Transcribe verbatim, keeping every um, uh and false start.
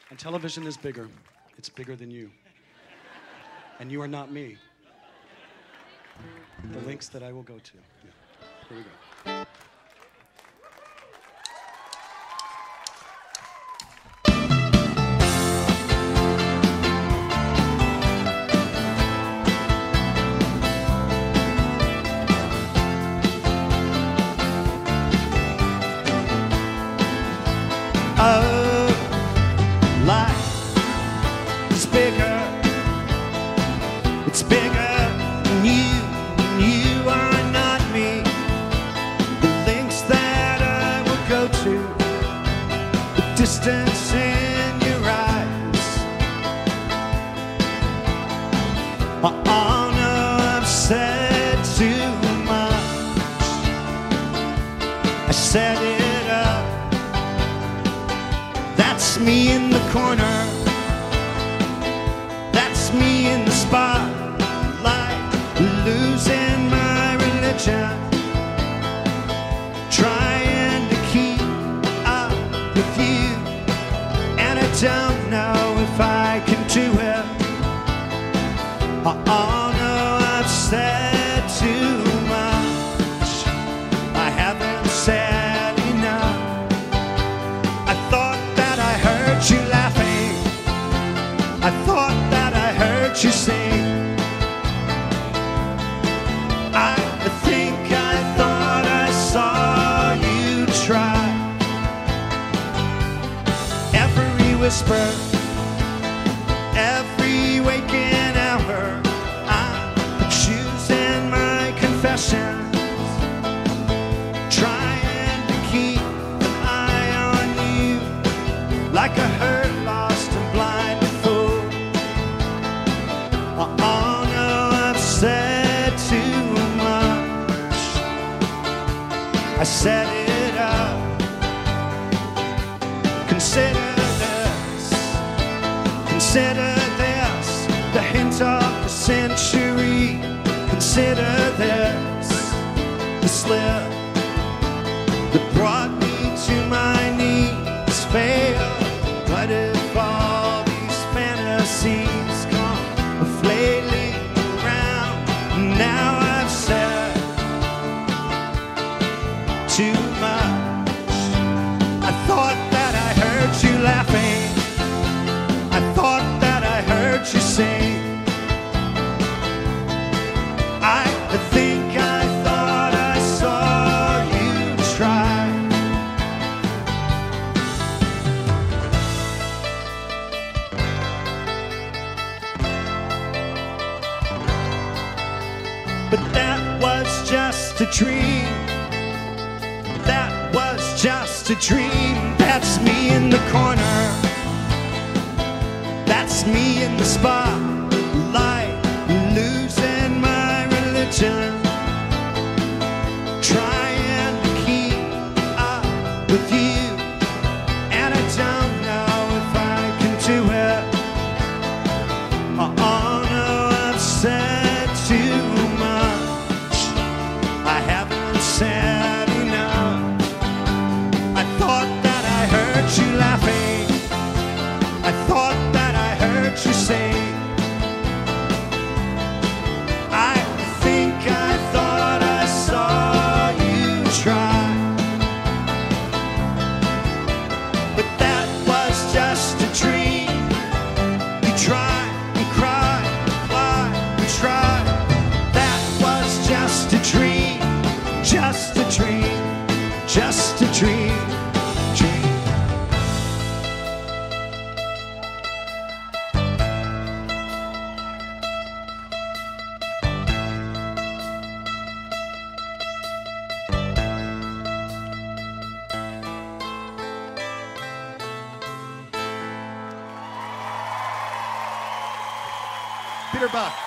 And television is bigger. It's bigger than you. And you are not me. The links that I will go to. Yeah. Here we go. Oh, life is bigger. It's bigger than you. You are not me. The links that I will go to, the distance in your eyes. Oh, no, I've said too much. I said it up. That's me in the corner. That's me in the spotlight, losing my religion, trying to keep up with you, and I don't know if I can do it. Oh, no, I've said too much. I haven't said enough. I thought that I heard you laughing. I thought that I heard you sing. I think I thought I saw you try. Every whisper, every waking hour, I'm choosing my confessions, trying to keep an eye on you, like a hurt, lost and blinded fool. Oh, no, I've said too much. I set it up. Consider this, consider this, the hint of the century. Consider this, the slip that brought me to my knees failed. What if all these fantasies come flailing around? Now I've said too much. I thought that I heard you laughing. I thought that I heard you sing. I think I thought I saw you try. But that was just a dream. That was just a dream. That's me in the corner. That's me in the spotlight, losing my religion, trying to keep up with you, and I don't know if I can do it. Oh, no, I've said too much. I haven't said enough. I thought that I heard you laughing. I thought that I heard you sing. I think I thought I saw you try. But that was just a dream. You try and cry, fly and try. That was just a dream, just a dream, just a dream. Dream. Peter Buck.